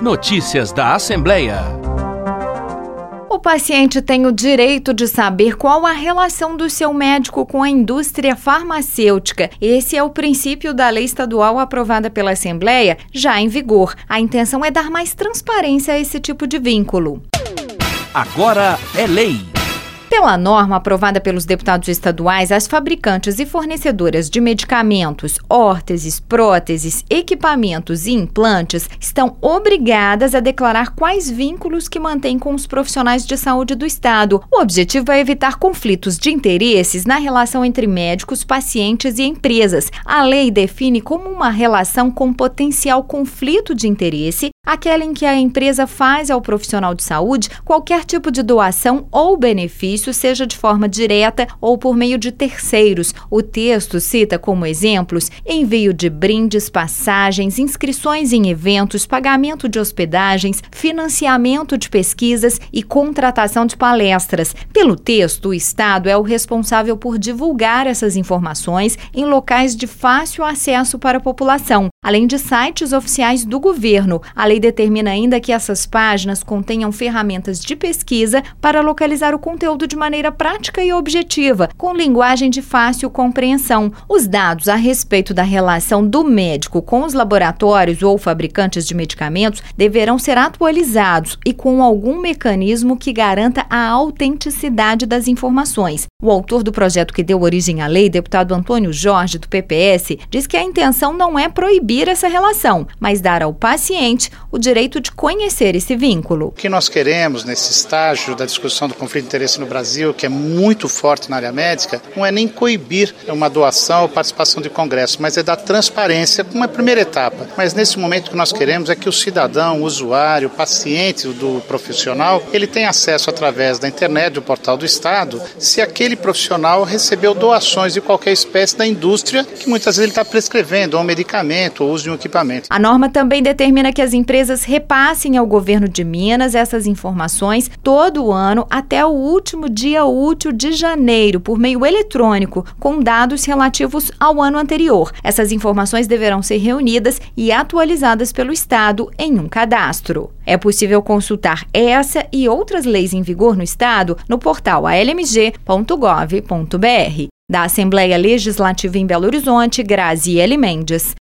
Notícias da Assembleia. O paciente tem o direito de saber qual a relação do seu médico com a indústria farmacêutica. Esse é o princípio da lei estadual aprovada pela Assembleia, já em vigor. A intenção é dar mais transparência a esse tipo de vínculo. Agora é lei. Pela norma aprovada pelos deputados estaduais, as fabricantes e fornecedoras de medicamentos, órteses, próteses, equipamentos e implantes estão obrigadas a declarar quais vínculos que mantêm com os profissionais de saúde do Estado. O objetivo é evitar conflitos de interesses na relação entre médicos, pacientes e empresas. A lei define como uma relação com potencial conflito de interesse aquela em que a empresa faz ao profissional de saúde qualquer tipo de doação ou benefício, seja de forma direta ou por meio de terceiros. O texto cita como exemplos envio de brindes, passagens, inscrições em eventos, pagamento de hospedagens, financiamento de pesquisas e contratação de palestras. Pelo texto, o Estado é o responsável por divulgar essas informações em locais de fácil acesso para a população, além de sites oficiais do governo. A lei determina ainda que essas páginas contenham ferramentas de pesquisa para localizar o conteúdo de maneira prática e objetiva, com linguagem de fácil compreensão. Os dados a respeito da relação do médico com os laboratórios ou fabricantes de medicamentos deverão ser atualizados e com algum mecanismo que garanta a autenticidade das informações. O autor do projeto que deu origem à lei, deputado Antônio Jorge, do PPS, diz que a intenção não é proibir essa relação, mas dar ao paciente o direito de conhecer esse vínculo. O que nós queremos nesse estágio da discussão do conflito de interesse no Brasil, que é muito forte na área médica, não é nem coibir uma doação ou participação de congresso, mas é dar transparência como uma primeira etapa. Mas nesse momento o que nós queremos é que o cidadão, o usuário, o paciente do profissional, ele tenha acesso através da internet, do portal do Estado, se aquele profissional recebeu doações de qualquer espécie da indústria, que muitas vezes ele está prescrevendo ou um medicamento ou uso de um equipamento. A norma também determina que as empresas repassem ao governo de Minas essas informações todo ano até o último dia útil de janeiro, por meio eletrônico, com dados relativos ao ano anterior. Essas informações deverão ser reunidas e atualizadas pelo Estado em um cadastro. É possível consultar essa e outras leis em vigor no Estado no portal almg.gov.br. Da Assembleia Legislativa em Belo Horizonte, Graziele Mendes.